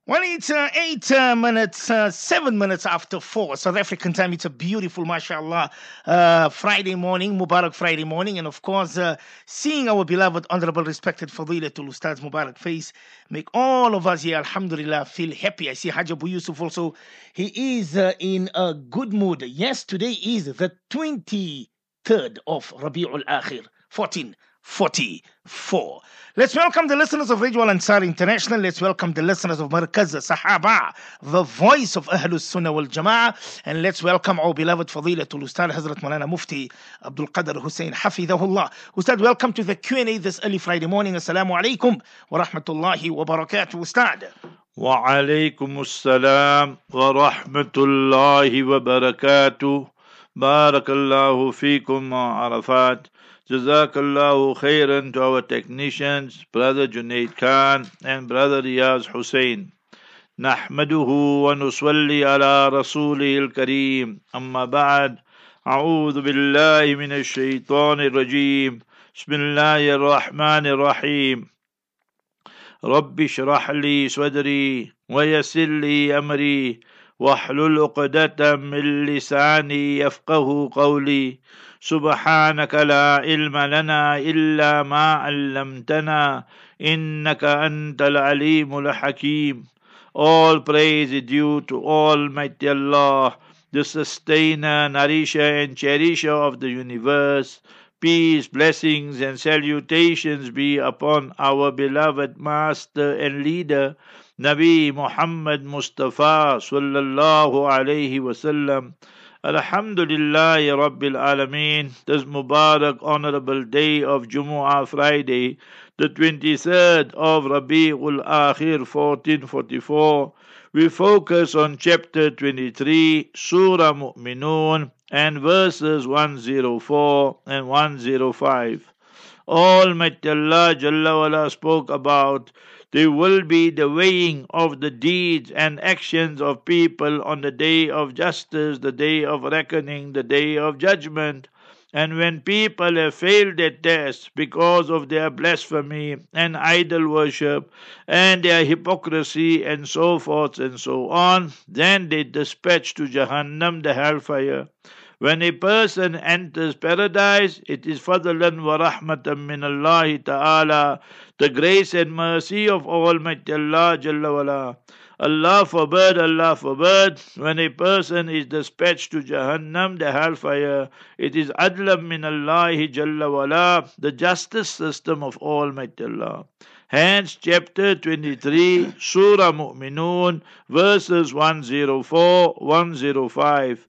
Well, it's 8 minutes, 7 minutes after 4 South African time. It's a beautiful, mashallah, Friday morning, Mubarak Friday morning. And of course, seeing our beloved, honorable, respected Fadilatul Ustaz Mubarak face make all of us here, alhamdulillah, feel happy. I see Hajj Abu Yusuf also. He is in a good mood. Yes, today is the 23rd of Rabi'ul Akhir, 1444. Let's welcome the listeners of Radio Al Ansar International. Let's welcome the listeners of Markaz Sahaba, the voice of Ahlus Sunnah wal Jama'ah. And let's welcome our beloved Fadilatul Ustad Hazrat Malana Mufti Abdul Qadir Hussein Hafidahullah. Ustad, welcome to the Q&A this early Friday morning. Assalamu alaikum wa rahmatullahi wa barakatuh, Ustad. وعليكم السلام ورحمة الله وبركاته بارك الله فيكم عرفات Jazakallahu khairan to our technicians, Brother Junaid Khan and Brother Riyaz Hussein. Nahmaduhu wa nusalli ala rasulihil kareem. Amma ba'd. A'udhu billahi minash shaitanir rajim. Bismillahir rahmanir rahim. Rabbi shrah li sadri wa yassir li amri wahlul uqdatan min lisani yafqahu qawli. سبحانك لا علم لنا إلا ما علمتنا إنك أنت العليم الحكيم. All praise is due to Almighty Allah, the sustainer, nourisher and cherisher of the universe. Peace, blessings and salutations be upon our beloved master and leader, Nabi Muhammad Mustafa sallallahu alayhi wasallam. Alhamdulillahi Rabbil Alameen. This Mubarak honorable day of Jumu'ah Friday, the 23rd of Rabi'ul Akhir 1444, we focus on chapter 23, Surah Mu'minun, and verses 104 and 105. Almighty Allah Jalla wala spoke about there will be the weighing of the deeds and actions of people on the day of justice, the day of reckoning, the day of judgment. And when people have failed their test because of their blasphemy and idol worship and their hypocrisy and so forth and so on, then they dispatch to Jahannam, the hellfire. When a person enters paradise, it is fadlan wa rahmatan min Allah ta'ala, the grace and mercy of Almighty Allah Jalla wala. Allah forbid, when a person is dispatched to Jahannam, the hellfire, it is adlam min Allah Jalla wala, the justice system of Almighty Allah. Hence, chapter 23, Surah Mu'minun, verses 104, 105.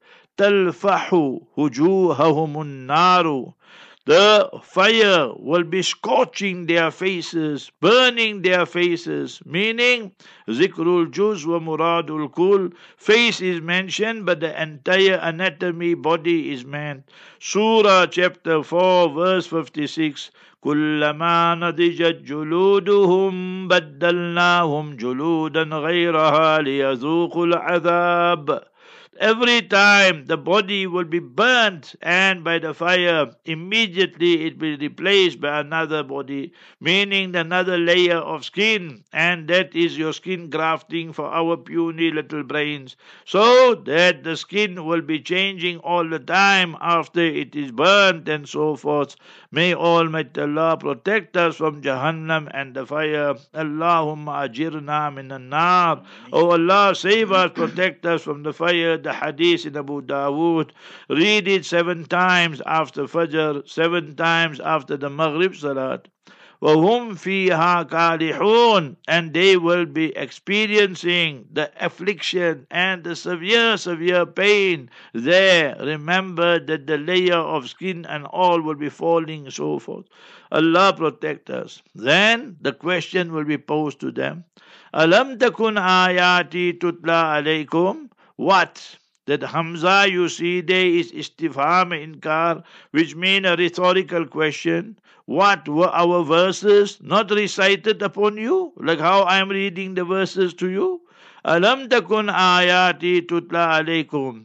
تلفح وجوههم النار. The fire will be scorching their faces, burning their faces, meaning zikrul juz wa muradul kul. Face is mentioned, but the entire anatomy, body is meant. Surah chapter 4, verse 56. كلما نضجت جلودهم بدلناهم جلودا غيرها ليذوقوا العذاب. Every time the body will be burnt and by the fire, immediately it will be replaced by another body, meaning another layer of skin, and that is your skin grafting for our puny little brains, so that the skin will be changing all the time after it is burnt and so forth. May Almighty Allah protect us from Jahannam and the fire. Allahumma ajirna min an-nar. Oh Allah, save us, protect us from the fire. The hadith in Abu Dawood. Read it 7 times after Fajr, 7 times after the Maghrib Salat. وَهُمْ فِيهَا كَالِحُونَ. And they will be experiencing the affliction and the severe pain there. Remember that the layer of skin and all will be falling and so forth. Allah protect us. Then the question will be posed to them. أَلَمْ تَكُنْ آيَاتِي تُتْلَى عَلَيْكُمْ. What? That Hamza you see there is istifham inkar, which means a rhetorical question. What were our verses not recited upon you? Like how I am reading the verses to you. Alam takun ayati tutla alaykum.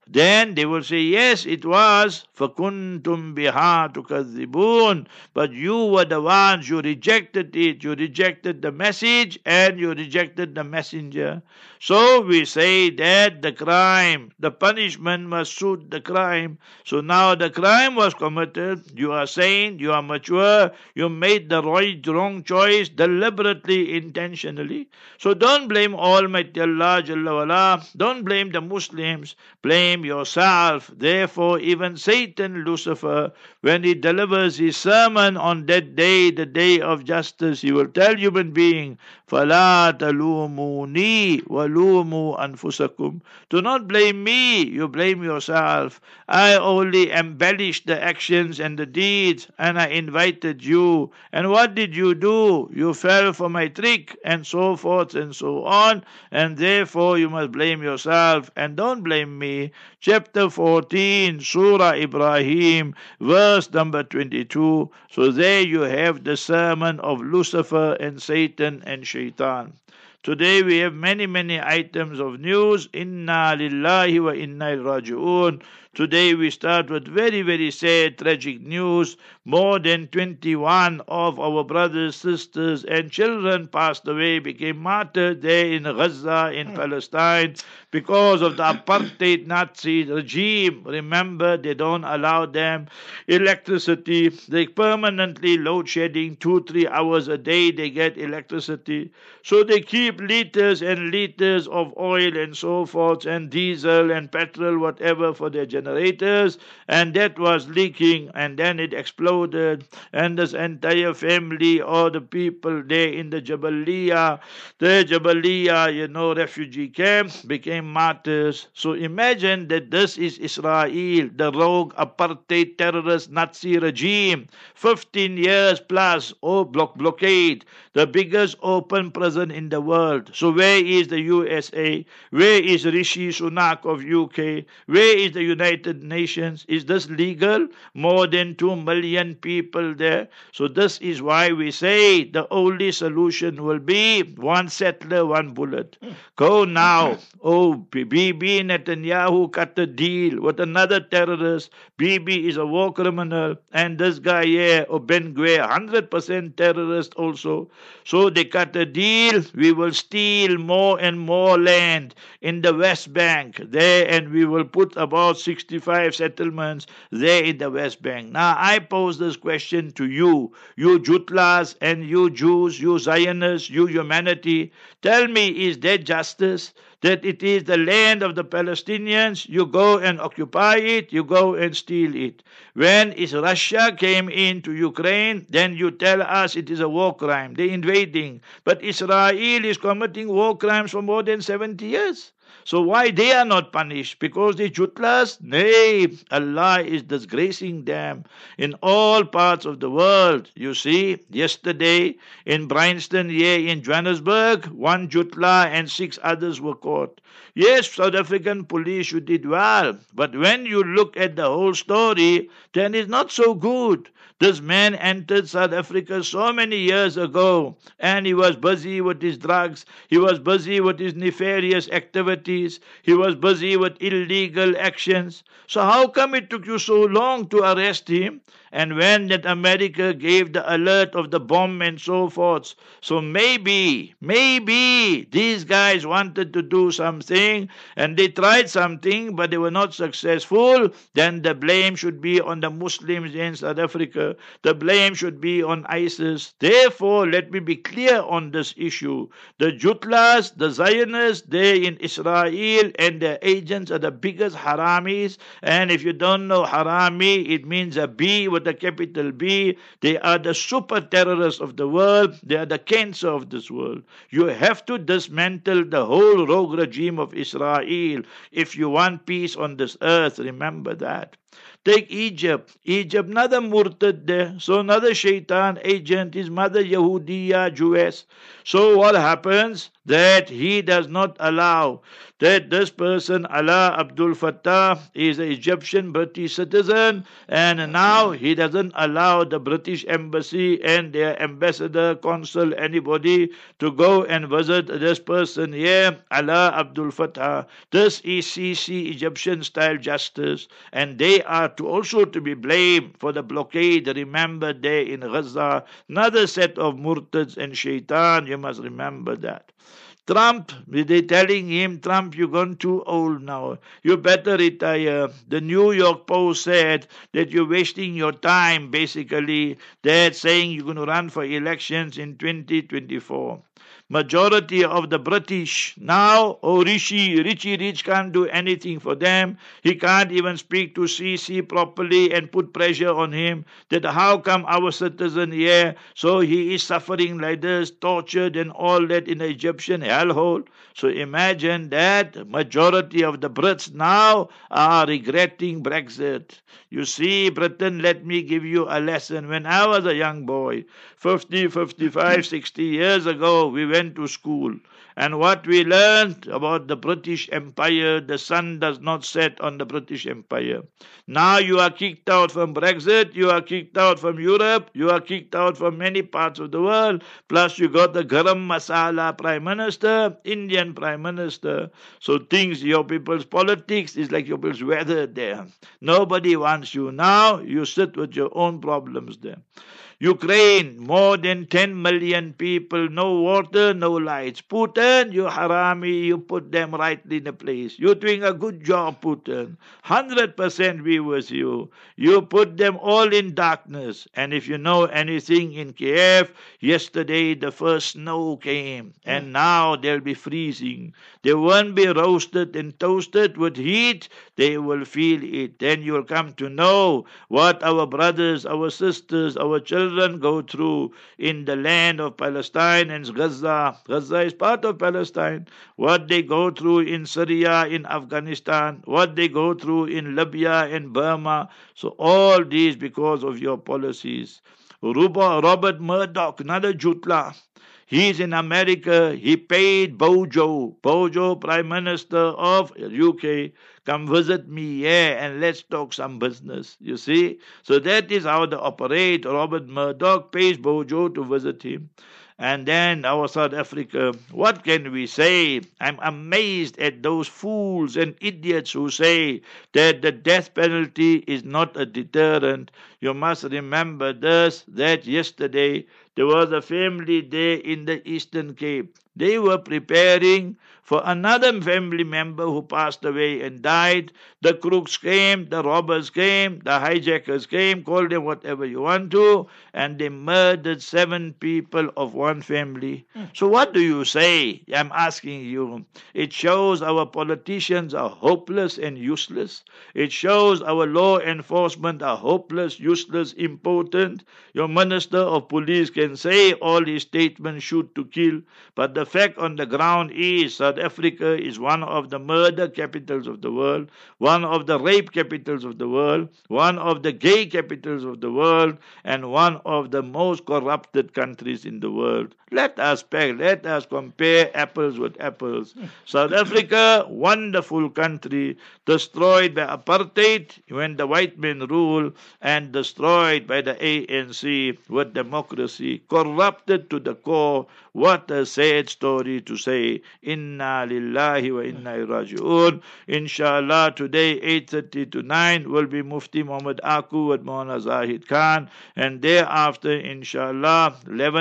then they will say, yes, it was. فَكُنْتُمْ بِهَا تُكَذِّبُونَ. But you were the ones, you rejected it. You rejected the message and you rejected the messenger. So we say that the crime, the punishment must suit the crime. So now the crime was committed. You are sane, you are mature, you made the wrong choice deliberately, intentionally. So don't blame Almighty Allah Jalla wala. Don't blame the Muslims. Blame yourself. Therefore, even Satan, Lucifer, when he delivers his sermon on that day, the day of justice, he will tell human being, فَلَا تَلُومُونِي وَلُومُوا أَنفُسَكُمْ. Do not blame me, you blame yourself. I only embellished the actions and the deeds, and I invited you. And what did you do? You fell for my trick, and so forth and so on. And therefore you must blame yourself, and don't blame me. Chapter 14, Surah Ibrahim, verse number 22. So there you have the sermon of Lucifer and Satan and Shaitan. Today we have many items of news. Inna lillahi wa inna ilaihi raji'un. Today we start with very sad, tragic news. More than 21 of our brothers, sisters, and children passed away, became martyred there in Gaza, in Palestine, because of the apartheid Nazi regime. Remember, they don't allow them electricity. They permanently load shedding 2-3 hours a day. They get electricity. So they keep liters and liters of oil and so forth, and diesel and petrol, whatever, for their generators, and that was leaking, and then it exploded, and this entire family, all the people there in the Jabalia, refugee camp, became martyrs. So imagine that this is Israel, the rogue apartheid terrorist Nazi regime, 15 years plus, blockade, the biggest open prison in the world. So where is the USA? Where is Rishi Sunak of UK? Where is the United Nations? Is this legal? More than 2 million people there. So this is why we say the only solution will be one settler, one bullet. Go now. Oh, Bibi Netanyahu cut a deal with another terrorist. Bibi is a war criminal, and this guy here, Ben Gvir, 100% terrorist also. So they cut a deal. We will steal more and more land in the West Bank there, and we will put about 65 settlements there in the West Bank. Now I pose this question to you Jutlas and you Jews, you Zionists, you humanity. Tell me, is that justice? That it is the land of the Palestinians, you go and occupy it, you go and steal it. When Russia came into Ukraine, then you tell us it is a war crime, they're invading. But Israel is committing war crimes for more than 70 years. So why they are not punished? Because they jutlas? Nay, Allah is disgracing them in all parts of the world. You see, yesterday in Bryanston here in Johannesburg, 1 jutla and 6 others were caught. Yes, South African police, you did well. But when you look at the whole story, then it's not so good. This man entered South Africa so many years ago, and he was busy with his drugs, he was busy with his nefarious activities, he was busy with illegal actions. So how come it took you so long to arrest him? And when that America gave the alert of the bomb and so forth, so maybe these guys wanted to do something, and they tried something, but they were not successful, then the blame should be on the Muslims in South Africa. The blame should be on ISIS. Therefore, let me be clear on this issue. The Jutlas, the Zionists, they in Israel, and their agents are the biggest haramis. And if you don't know harami, it means a B with a capital B. They are the super terrorists of the world. They are the cancer of this world. You have to dismantle the whole rogue regime of Israel if you want peace on this earth. Remember that. Take Egypt. Egypt, another murtad there. So another shaitan agent, his mother Yahudiya, Jewess. So what happens? That he does not allow that this person, Allah Abdul Fattah, is an Egyptian British citizen, and now he doesn't allow the British embassy and their ambassador, consul, anybody to go and visit this person here, Allah Abdul Fattah. This is CC Egyptian style justice, and they are also to be blamed for the blockade. Remember, there in Gaza, another set of murtads and shaitan. You must remember that. Trump, they telling him, Trump, you've gone too old now. You better retire. The New York Post said that you're wasting your time, basically. They're saying you're going to run for elections in 2024. Majority of the British now, Richie Rich can't do anything for them. He can't even speak to CC properly and put pressure on him that how come our citizen here, so he is suffering like this, tortured and all that in the Egyptian hellhole. So imagine that majority of the Brits now are regretting Brexit. You see, Britain, let me give you a lesson. When I was a young boy, 50, 55, 60 years ago, we went to school. And what we learned about the British Empire, the sun does not set on the British Empire. Now you are kicked out from Brexit, you are kicked out from Europe, you are kicked out from many parts of the world. Plus you got the Garam Masala Prime Minister, Indian Prime Minister. So things, your people's politics is like your people's weather there. Nobody wants you. Now you sit with your own problems there. Ukraine, more than 10 million people, no water, no lights. Putin, you harami, you put them right in the place. You're doing a good job, Putin. 100% we with you. You put them all in darkness. And if you know anything in Kiev, yesterday the first snow came. And now they'll be freezing. They won't be roasted and toasted with heat. They will feel it. Then you'll come to know what our brothers, our sisters, our children go through in the land of Palestine and Gaza. Gaza is part of Palestine. What they go through in Syria, in Afghanistan, what they go through in Libya and Burma. So all these because of your policies. Robert Murdoch, another Jutla. He's in America. He paid Bojo, Prime Minister of UK, come visit me here and let's talk some business. You see? So that is how they operate. Robert Murdoch pays Bojo to visit him. And then our South Africa, what can we say? I'm amazed at those fools and idiots who say that the death penalty is not a deterrent. You must remember this, that yesterday there was a family there in the Eastern Cape. They were preparing for another family member who passed away and died. The crooks came, the robbers came, the hijackers came, call them whatever you want to, and they murdered 7 people of one family. So what do you say? I'm asking you. It shows our politicians are hopeless and useless. It shows our law enforcement are hopeless, useless, impotent. Your minister of police can say all his statements shoot to kill, but the fact on the ground is South Africa is one of the murder capitals of the world, one of the rape capitals of the world, one of the gay capitals of the world, and one of the most corrupted countries in the world. Let us compare apples with apples. South Africa, wonderful country, destroyed by apartheid when the white men rule, and destroyed by the ANC with democracy, corrupted to the core. What a sad story to say. Inna lillahi wa inna ilaihi raji'un. Inshallah, today 8:30 to 9 will be Mufti Muhammad Aku with Maulana Zahid Khan, and thereafter, inshallah,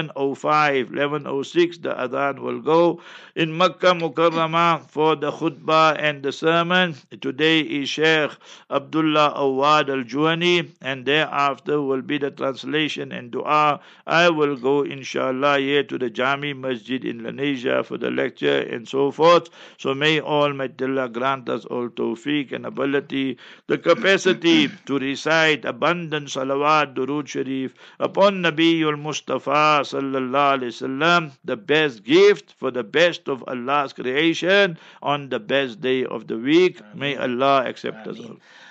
11:05, 11:06, the adhan will go in Makkah Mukarramah for the khutbah and the sermon. Today is Sheikh Abdullah Awad Al-Juhani, and thereafter will be the translation and dua. I will go, inshallah, here to the Jami Masjid in Lenasia for the lecture and so forth. So may Almighty Allah grant us all tawfiq and ability, the capacity to recite abundant salawat, durood sharif upon Nabiul Mustafa sallallahu alaihi wasallam, the best gift for the best of Allah's creation on the best day of the week. May Allah accept us all.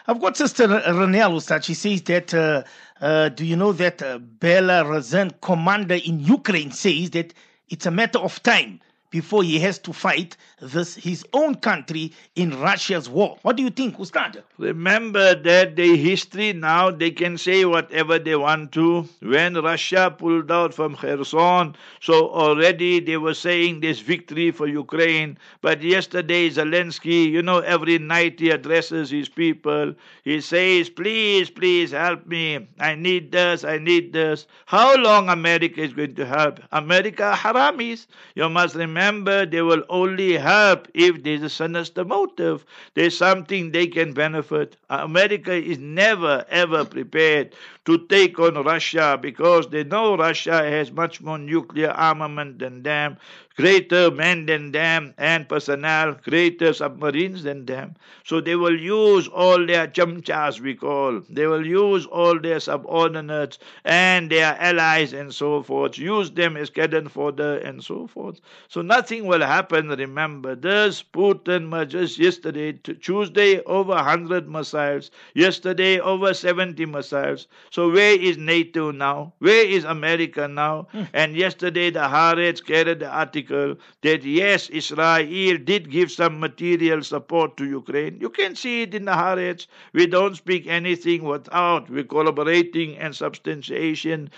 I've got Sister Renelle Ustad. She says that, do you know that Belarus commander in Ukraine says that it's a matter of time before he has to fight his own country in Russia's war. What do you think, Ustad? Remember that the history now, they can say whatever they want to. When Russia pulled out from Kherson, so already they were saying there's victory for Ukraine. But yesterday, Zelensky, every night he addresses his people. He says, please, please help me. I need this, I need this. How long America is going to help? America haramis. You must remember, they will only help if there's a sinister motive. There's something they can benefit. America is never ever prepared to take on Russia because they know Russia has much more nuclear armament than them, greater men than them, and personnel, greater submarines than them. So they will use all their chamchas, we call. They will use all their subordinates and their allies and so forth, use them as cannon fodder and so forth. So nothing will happen, remember. This Putin just yesterday, Tuesday, over 100 missiles. Yesterday, over 70 missiles. So where is NATO now? Where is America now? And yesterday, the Haaretz carried the article that yes, Israel did give some material support to Ukraine. You can see it in the Haaretz. We don't speak anything without. We're collaborating and substantiating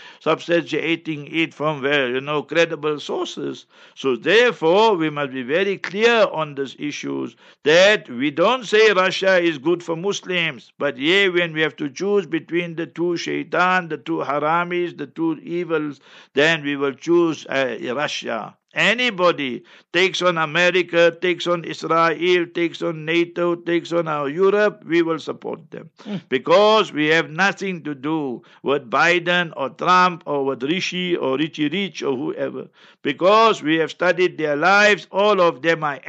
it from credible sources. So therefore, we must be very clear on these issues that we don't say Russia is good for Muslims, but when we have to choose between the two shaitan, the two haramis, the two evils, then we will choose Russia. Anybody takes on America, takes on Israel, takes on NATO, takes on our Europe, we will support them. Because we have nothing to do with Biden or Trump or with Rishi or Richie Rich or whoever. Because we have studied their lives, all of them are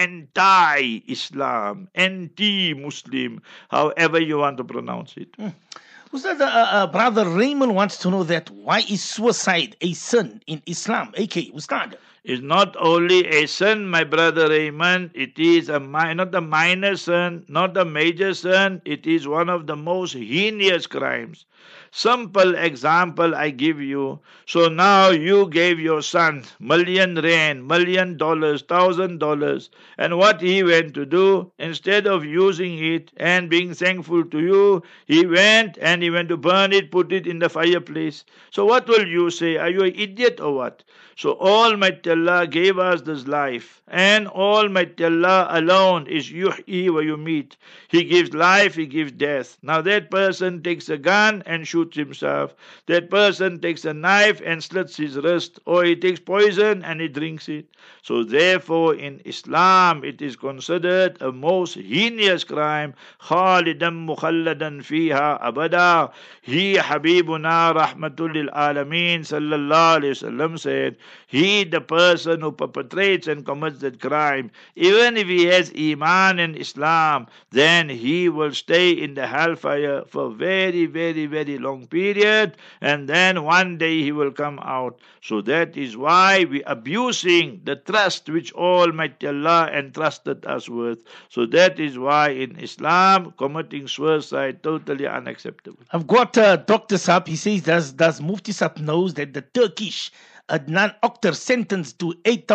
anti-Islam, anti-Muslim, however you want to pronounce it. Ustad, Brother Raymond wants to know that why is suicide a sin in Islam? AK, Ustad. It's not only a sin, my brother Raymond. It is not a minor sin, not a major sin. It is one of the most heinous crimes. Simple example I give you. So now you gave your son million rand, $1 million, $1,000, and what he went to do, instead of using it and being thankful to you, he went to burn it, put it in the fireplace. So what will you say? Are you an idiot or what? So Almighty Allah gave us this life, and Almighty Allah alone is yuh'i wa yumit. He gives life, He gives death. Now that person takes a gun and shoots himself. That person takes a knife and slits his wrist, or he takes poison and he drinks it. So therefore in Islam it is considered a most heinous crime. Khalidan mukhalladan fiha abada. He Habibuna rahmatul lil alameen sallallahu alayhi wasallam said, he, the person who perpetrates and commits that crime, even if he has Iman and Islam, then he will stay in the hellfire for a very, very, very long period, and then one day he will come out. So that is why we are abusing the trust which Almighty Allah entrusted us with. So that is why in Islam, committing suicide totally unacceptable. I've got Dr. Saab. He says, does Mufti Saab knows that the Turkish Adnan Oktar sentenced to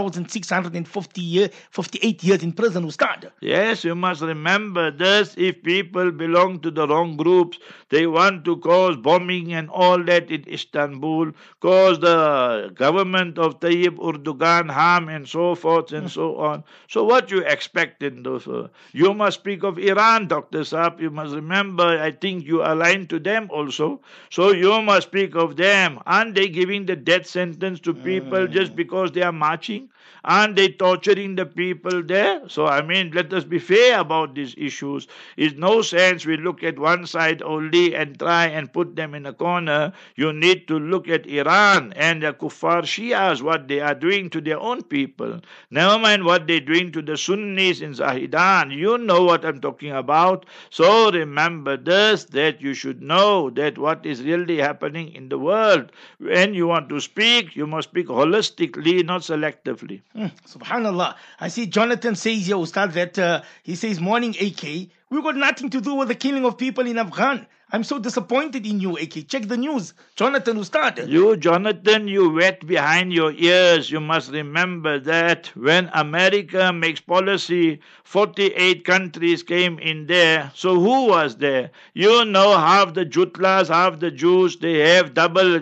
8,658 years in prison, Ustad? Yes, you must remember this. If people belong to the wrong groups, they want to cause bombing and all that in Istanbul, cause the government of Tayyip Erdogan harm and so forth and so on. So what you expect in those? You must speak of Iran, Dr. Saab. You must remember, I think you align to them also. So you must speak of them. Aren't they giving the death sentence to people just because they are marching? Aren't they torturing the people there? So, let us be fair about these issues. It's no sense we look at one side only and try and put them in a corner. You need to look at Iran and the Kuffar Shias, what they are doing to their own people. Never mind what they're doing to the Sunnis in Zahidan. You know what I'm talking about. So remember this, that you should know that what is really happening in the world. When you want to speak, you must speak holistically, not selectively. Subhanallah. I see Jonathan says here, Ustad, that he says, morning AK, We got nothing to do with the killing of people in Afghan. I'm so disappointed in you, AK. Check the news. Jonathan Ustad. You, Jonathan, you wet behind your ears. You must remember that when America makes policy, 48 countries came in there. So who was there? You know, half the Jutlas, half the Jews, they have double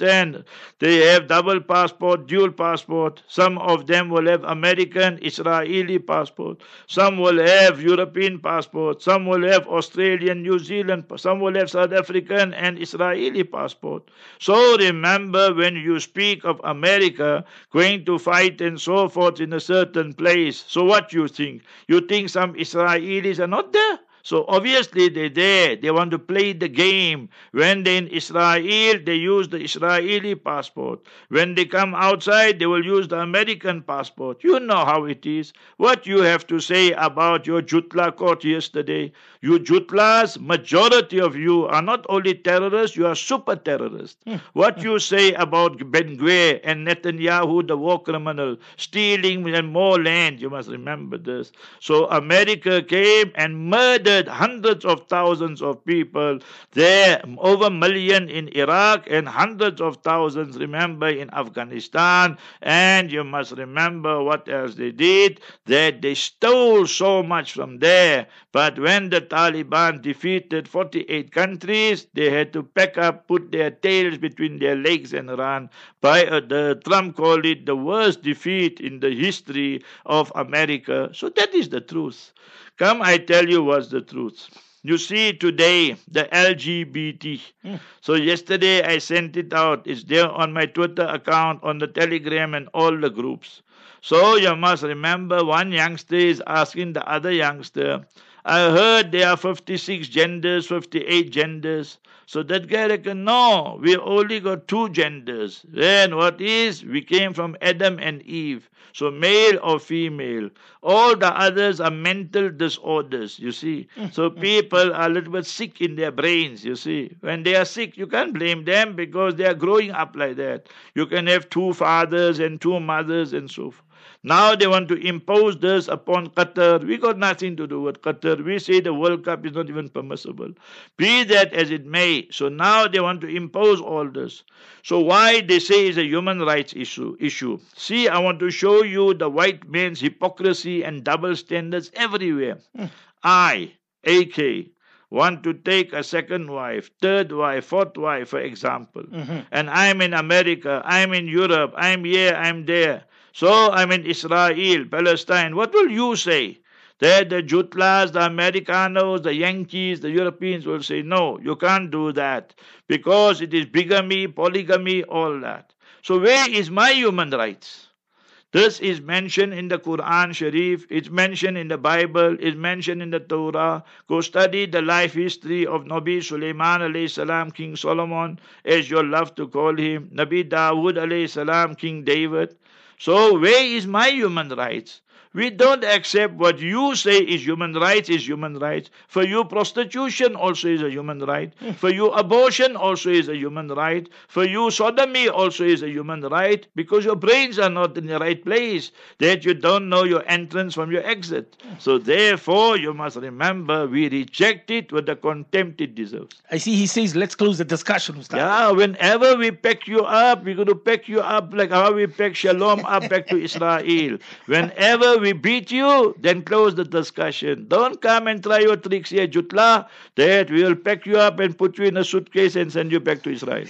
They have double passport, dual passport. Some of them will have American, Israeli passport. Some will have European passport. Some will have Australian, New Zealand. Some will have South African and Israeli passport. So remember, when you speak of America going to fight and so forth in a certain place, so what you think? You think some Israelis are not there? So obviously they're there. They want to play the game. When they're in Israel, they use the Israeli passport. When they come outside, they will use the American passport. You know how it is. What you have to say about your Jutla court yesterday? You Jutlas, majority of you are not only terrorists, you are super terrorists. What you say about Ben-Gvir and Netanyahu, the war criminal, stealing and more land, you must remember this. So America came and murdered hundreds of thousands of people there, over a million in Iraq and hundreds of thousands, remember, in Afghanistan. And you must remember what else they did, that they stole so much from there. But when the Taliban defeated 48 countries, they had to pack up, put their tails between their legs and run. The Trump called it the worst defeat in the history of America. So that is the truth. Come, I tell you what's the truth. You see today, the LGBT. So yesterday I sent it out. It's there on my Twitter account, on the Telegram and all the groups. So you must remember, one youngster is asking the other youngster, I heard there are 56 genders, 58 genders. So that guy reckon, no, we only got 2 genders. Then what is? We came from Adam and Eve. So male or female. All the others are mental disorders, you see. So people are a little bit sick in their brains, you see. When they are sick, you can't blame them because they are growing up like that. You can have 2 fathers and 2 mothers and so forth. Now they want to impose this upon Qatar. We got nothing to do with Qatar. We say the World Cup is not even permissible. Be that as it may. So now they want to impose all this. So why they say it's a human rights issue. See, I want to show you the white man's hypocrisy and double standards everywhere. I, AK, want to take a second wife, third wife, fourth wife, for example. And I'm in America, I'm in Europe, I'm here, I'm there. So I'm in Israel, Palestine. What will you say? That the Jutlas, the Americanos, the Yankees, the Europeans will say, no, you can't do that because it is bigamy, polygamy, all that. So where is my human rights? This is mentioned in the Quran Sharif, it's mentioned in the Bible, it's mentioned in the Torah. Go study the life history of Nabi Sulaiman alayhi salam, King Solomon, as you love to call him, Nabi Dawood alayhi salam, King David. So where is my human rights? We don't accept what you say is human rights is human rights. For you, prostitution also is a human right. For you, abortion also is a human right. For you, sodomy also is a human right, because your brains are not in the right place, that you don't know your entrance from your exit. So therefore, you must remember, we reject it with the contempt it deserves. I see he says, let's close the discussion, Ustad. Yeah, whenever we pack you up, we're going to pack you up like how we pack Shalom up back to Israel. Whenever we beat you, then close the discussion. Don't come and try your tricks here, Jutla, that we will pack you up and put you in a suitcase and send you back to Israel.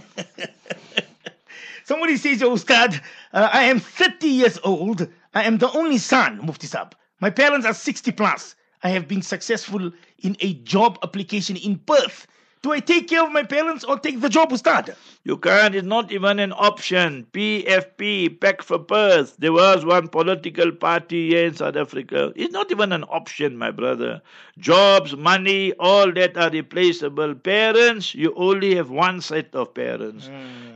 Somebody says, Ustad, I am 30 years old. I am the only son, Mufti Saab. My parents are 60 plus. I have been successful in a job application in Perth. Do I take care of my parents or take the job, Ustad? You can't. It's not even an option. PFP, Pack for Perth. There was one political party here in South Africa. It's not even an option, my brother. Jobs, money, all that are replaceable. Parents, you only have one set of parents.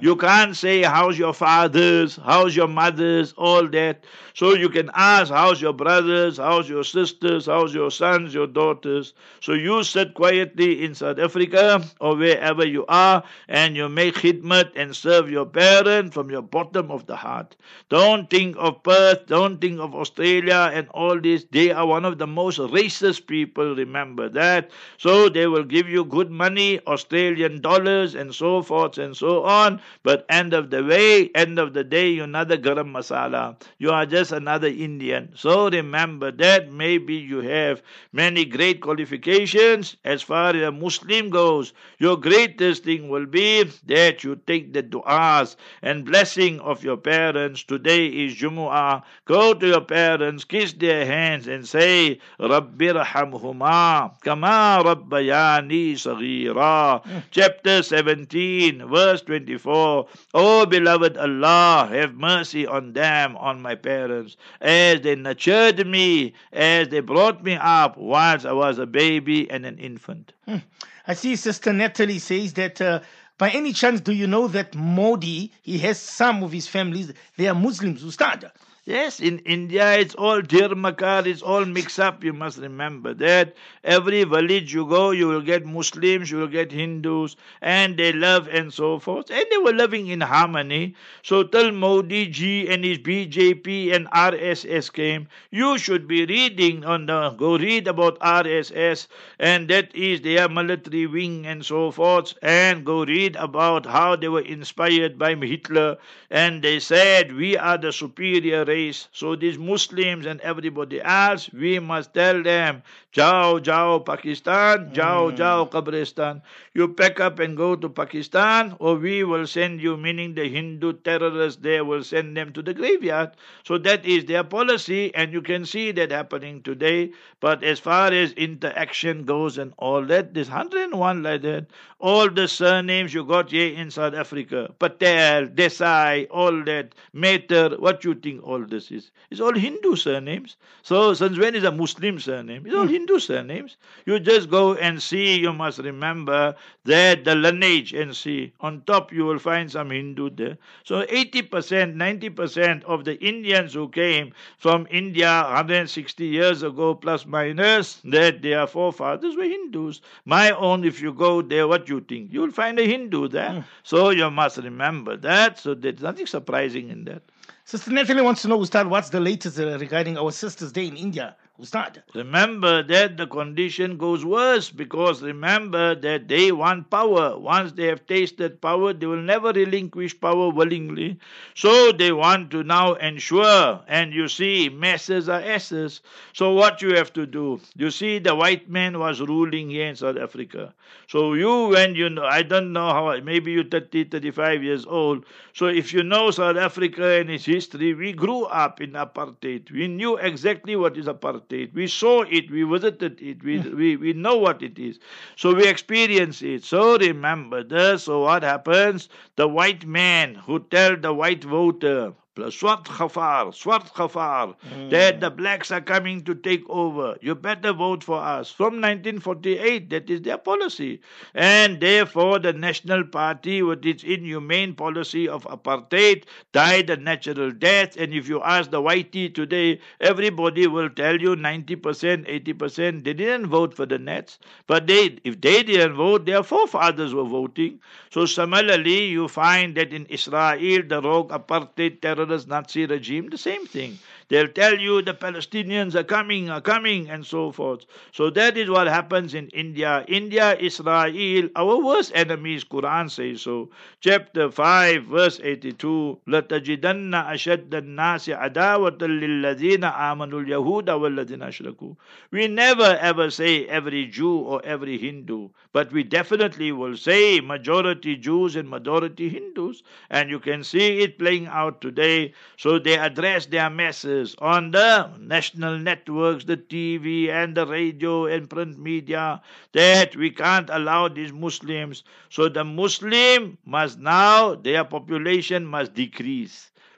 You can't say, how's your fathers, how's your mothers, all that. So you can ask, how's your brothers, how's your sisters, how's your sons, your daughters. So you sit quietly in South Africa or wherever you are and you make khidmat and serve your parents from your bottom of the heart. Don't think of Perth, don't think of Australia and all this. They are one of the most racist people, remember that. So they will give you good money, Australian dollars and so forth and so on. But end of the day, you're another garam masala. You are just another Indian. So remember that maybe you have many great qualifications. As far as a Muslim goes, your greatest thing will be that you take the du'as and blessing of your parents. Today is Jumu'ah. Go to your parents, kiss their hands and say, Rabbi rahamhuma kama rabbayani saghira. Chapter 17, verse 24. Oh beloved Allah, have mercy on them, on my parents, as they nurtured me, as they brought me up whilst I was a baby and an infant. I see Sister Natalie says that by any chance do you know that Modi, he has some of his families, they are Muslims, Ustad? Yes, in India it's all Makar, it's all mixed up. You must remember that. Every village you go, you will get Muslims, you will get Hindus, and they love and so forth. And they were living in harmony. So till Modi Ji and his BJP and RSS came, you should be reading go read about RSS, and that is their military wing and so forth, and go read about how they were inspired by Hitler, and they said, we are the superior race. So these Muslims and everybody else, we must tell them, Jao, Jao, Pakistan, Jao, Jao, Kabristan. You pack up and go to Pakistan, or we will send you, meaning the Hindu terrorists there will send them to the graveyard. So that is their policy, and you can see that happening today. But as far as interaction goes and all that, there's 101 like that. All the surnames you got here in South Africa, Patel, Desai, all that, Meter, what you think all this is? It's all Hindu surnames. So since when is a Muslim surname? It's all Hindu surnames. You just go and see, you must remember that the lineage and see. On top you will find some Hindu there. So 80%, 90% of the Indians who came from India 160 years ago plus minus, that their forefathers were Hindus. My own, if you go there, what you think? You will find a Hindu there. So you must remember that. So there's nothing surprising in that. Sister Natalie wants to know, Ustad, what's the latest regarding our Sisters' Day in India? Ustad. Remember that the condition goes worse, because remember that they want power. Once they have tasted power, they will never relinquish power willingly. So they want to now ensure, and you see, masses are asses. So what you have to do, you see, the white man was ruling here in South Africa. So when you know, I don't know how, maybe you're 30, 35 years old. So if you know South Africa and its history, we grew up in apartheid. We knew exactly what is apartheid. We saw it, we visited it, we know what it is. So we experience it. So remember this. So what happens? The white man who tell the white voter, Swart Khafar, that the blacks are coming to take over. You better vote for us. From 1948, that is their policy. And therefore, the National Party, with its inhumane policy of apartheid, died a natural death. And if you ask the whitey today, everybody will tell you 90%, 80%, they didn't vote for the Nats. But if they didn't vote, their forefathers were voting. So similarly, you find that in Israel, the rogue apartheid terrorist Nazi regime, the same thing. They'll tell you the Palestinians are coming, and so forth. So that is what happens in India. India, Israel, our worst enemies, Quran says so. Chapter 5, verse 82, لَتَجِدَنَّ أَشَدَّ النَّاسِ عَدَاوَةً لِلَّذِينَ آمَنُوا الْيَهُودَ وَالَّذِينَ أَشْرَكُوا. We never ever say every Jew or every Hindu, but we definitely will say majority Jews and majority Hindus. And you can see it playing out today. So they address their masses on the national networks, the TV and the radio and print media, that we can't allow these Muslims. So the Muslim must now, their population must decrease.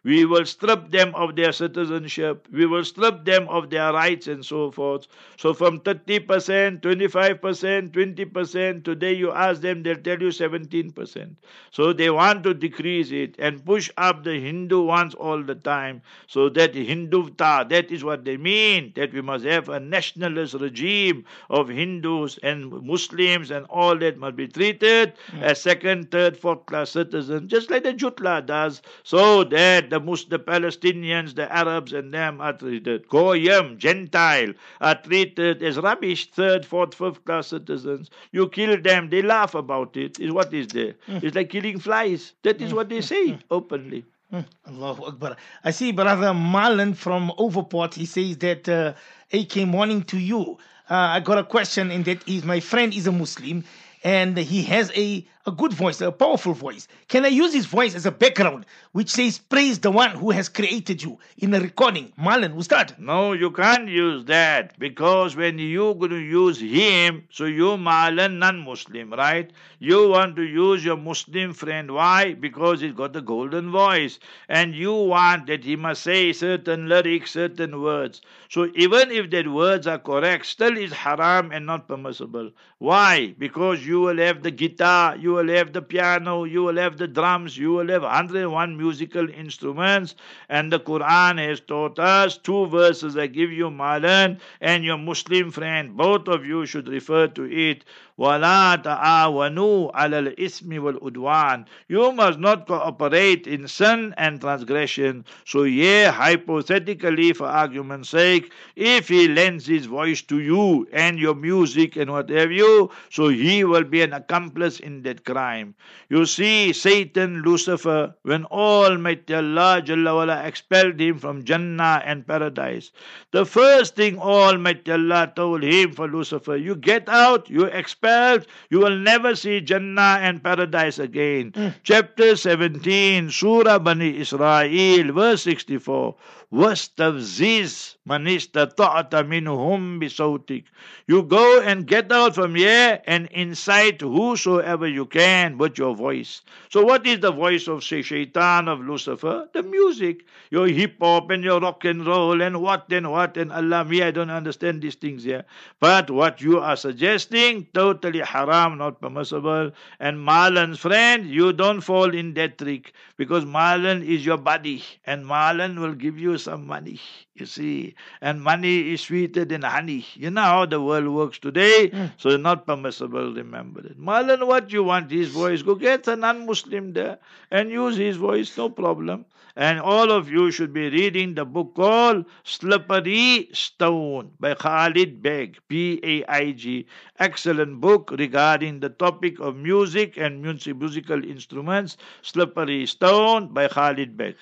we will strip them of their citizenship, we will strip them of their rights and so forth. So from 30%, 25%, 20%, today you ask them, they'll tell you 17%. So they want to decrease it and push up the Hindu ones all the time. So that Hinduvta, that is what they mean, that we must have a nationalist regime of Hindus and Muslims and all that must be treated as second, third, fourth class citizens, just like the Jutla does, so that the Palestinians, the Arabs and them are treated, Goyim, Gentile, are treated as rubbish, third, fourth, fifth class citizens. You kill them, they laugh about it. Is what is there? It's like killing flies. That is what they say openly. Allahu Akbar. I see Brother Marlon from Overport. He says that AK, morning to you. I got a question in that my friend is a Muslim and he has a good voice, a powerful voice. Can I use his voice as a background which says praise the one who has created you in a recording? Marlon, Ustad. No, you can't use that, because when you're going to use him, so you Marlon non-Muslim, right? You want to use your Muslim friend. Why? Because he's got a golden voice and you want that he must say certain lyrics, certain words. So even if that words are correct, still is haram and not permissible. Why? Because you will have the guitar, you will have the piano, you will have the drums, you will have 101 musical instruments, and the Quran has taught us 2 verses I give you, Marlon, and your Muslim friend, both of you should refer to it. وَلَا تَعَاوَنُوا عَلَى الْإِثْمِ وَالْعُدْوَانِ. You must not cooperate in sin and transgression. So hypothetically, for argument's sake, if he lends his voice to you and your music and what have you, so he will be an accomplice in that crime. You see, Satan, Lucifer, when Almighty Allah Jalla wala expelled him from Jannah and paradise, the first thing Almighty Allah told him for Lucifer, you get out, you expelled, you will never see Jannah and paradise again. Chapter 17, Surah Bani Israel, verse 64. وَاسْتَفْزِزْ مَنِ اسْتَطَعْتَ مِنْهُمْ بِصَوْتِكَ. You go and get out from here and incite whosoever you can with your voice. So what is the voice of Shaitan, of Lucifer? The music. Your hip-hop and your rock and roll and what and Allah, me, I don't understand these things here. But what you are suggesting, totally haram, not permissible. And Marlon's friend, you don't fall in that trick, because Marlon is your buddy and Marlon will give you some money, you see, and money is sweeter than honey. You know how the world works today, so not permissible, remember it. Marlon, what you want, his voice, go get a non-Muslim there and use his voice, no problem. And all of you should be reading the book called Slippery Stone by Khalid Beg, P-A-I-G. Excellent book regarding the topic of music and musical instruments. Slippery Stone by Khalid Beg.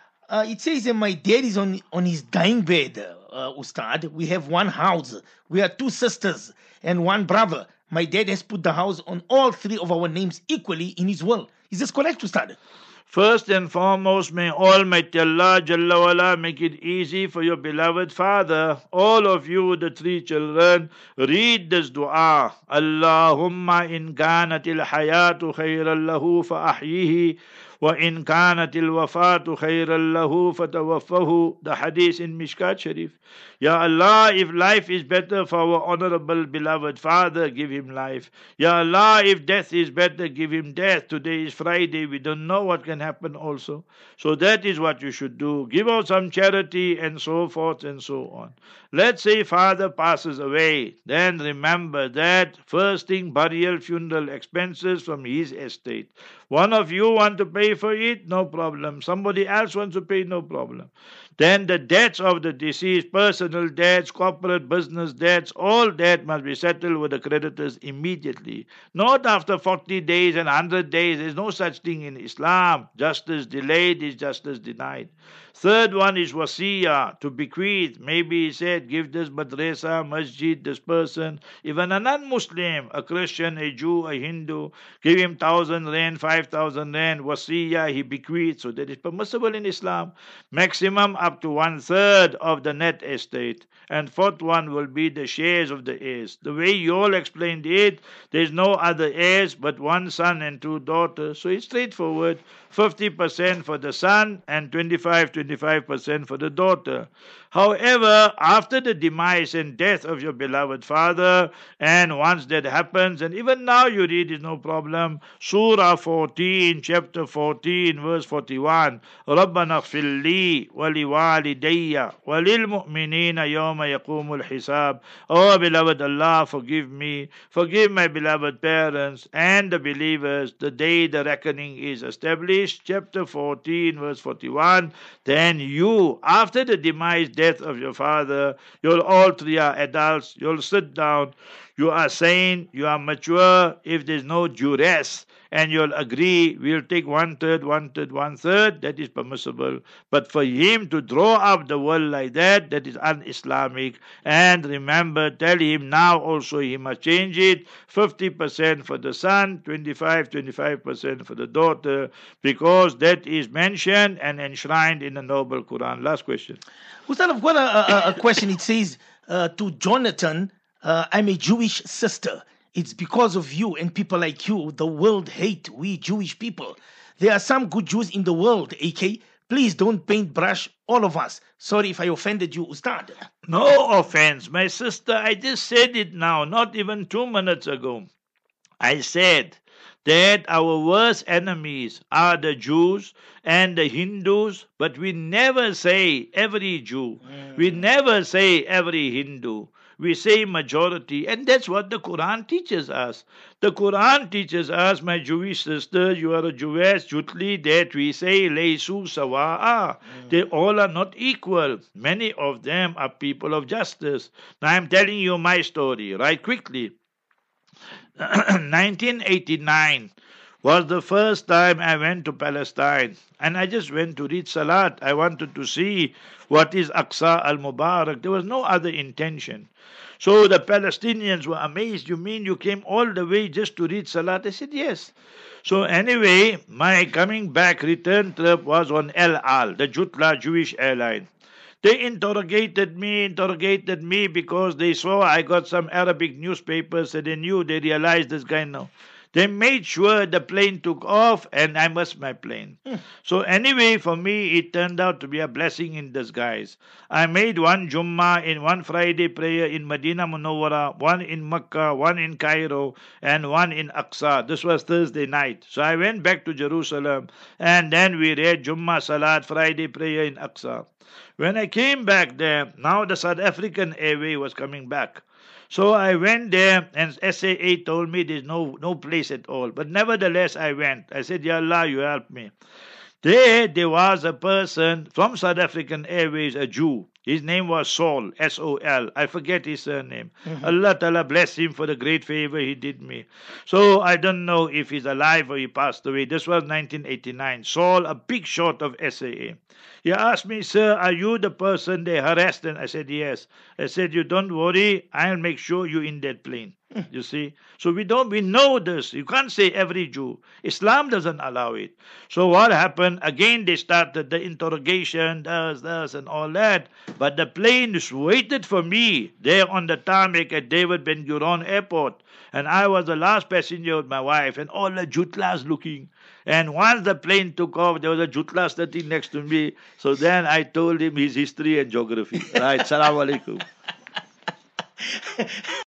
It says that my dad is on his dying bed, Ustad. We have one house. We are 2 sisters and 1 brother. My dad has put the house on all 3 of our names equally in his will. Is this correct, Ustad? First and foremost, may Almighty Allah Jalla wala make it easy for your beloved father. All of you, the 3 children, read this dua. Allahumma in kanatil hayatu khayran lahu fa ahyihi, wa in kanatil wafatu khayran lahu fatawaffahu. The hadith in Mishkat Sharif. Ya Allah, if life is better for our honorable beloved father, give him life. Ya Allah, if death is better, give him death. Today is Friday, we don't know what can happen also. So that is what you should do. Give out some charity and so forth and so on. Let's say father passes away. Then remember that first thing, burial, funeral expenses from his estate. One of you want to pay for it, no problem. Somebody else wants to pay, no problem. Then the debts of the deceased, personal debts, corporate business debts, all that must be settled with the creditors immediately. Not after 40 days and 100 days. There's no such thing in Islam. Justice delayed is justice denied. Third one is wasiyah, to bequeath. Maybe he said, give this madrasa, masjid, this person, even a non-Muslim, a Christian, a Jew, a Hindu, give him 1,000 rand, 5,000 rand, wasiyah, he bequeaths. So that is permissible in Islam. Maximum up to 1/3 of the net estate. And fourth one will be the shares of the heirs. The way you all explained it, there's no other heirs but one son and two daughters. So it's straightforward. 50% for the son and 25% for the daughter. However, after the demise and death of your beloved father, and once that happens, and even now you read is no problem, Surah 14, chapter 14, verse 41, رَبَّنَا اغْفِرْ لِي وَلِوَالِدَيَّ وَلِلْمُؤْمِنِينَ يَوْمَ يَقُومُ الْحِسَابِ. Oh, beloved Allah, forgive me, forgive my beloved parents and the believers the day the reckoning is established. Chapter 14, verse 41. Then you, after the demise, death of your father, you'll all three are adults, you'll sit down, you are sane, you are mature, if there's no duress, and you'll agree, we'll take 1/3, 1/3, 1/3, that is permissible. But for him to draw up the will like that, that is un-Islamic. And remember, tell him now also he must change it, 50% for the son, 25% for the daughter, because that is mentioned and enshrined in the Noble Quran. Last question. Ustad, I've got a question. It says to Jonathan, I'm a Jewish sister. It's because of you and people like you the world hate we Jewish people. There are some good Jews in the world, AK. Please don't paintbrush all of us. Sorry if I offended you, Ustad. No offense, my sister. I just said it now, not even 2 minutes ago. I said that our worst enemies are the Jews and the Hindus, but we never say every Jew. We never say every Hindu. We say majority, and that's what the Quran teaches us. The Quran teaches us, my Jewish sister, you are a Jewess, Jutli, that we say, Laysu Sawa'a. They all are not equal. Many of them are people of justice. Now I'm telling you my story, right quickly. 1989 was the first time I went to Palestine, and I just went to read Salat. I wanted to see what is Aqsa al-Mubarak. There was no other intention. So the Palestinians were amazed. You mean you came all the way just to read Salat? I said, yes. So anyway, my coming back return trip was on El Al, the Jutla Jewish airline. They interrogated me because they saw I got some Arabic newspapers and they realized this guy now. They made sure the plane took off and I missed my plane. So anyway, for me, it turned out to be a blessing in disguise. I made one Jummah in one Friday prayer in Medina Munawwara, one in Mecca, one in Cairo, and one in Aqsa. This was Thursday night. So I went back to Jerusalem and then we read Jummah Salat, Friday prayer in Aqsa. When I came back there, now the South African Airway was coming back. So I went there and SAA told me there's no place at all. But nevertheless, I went. I said, Ya Allah, you help me. There was a person from South African Airways, a Jew. His name was Saul, S-O-L. I forget his surname. Allah Ta'ala bless him for the great favor he did me. So I don't know if he's alive or he passed away. This was 1989. Saul, a big shot of SAA. He asked me, sir, are you the person they harassed? And I said, yes. I said, you don't worry. I'll make sure you're in that plane. You see? So we know this. You can't say every Jew. Islam doesn't allow it. So what happened? Again, they started the interrogation, this, and all that. But the plane waited for me there on the tarmac at David Ben Gurion Airport. And I was the last passenger with my wife, and all the Jutlas looking. And once the plane took off, there was a Jutla sitting next to me. So then I told him his history and geography. Right, Salaam Alaikum.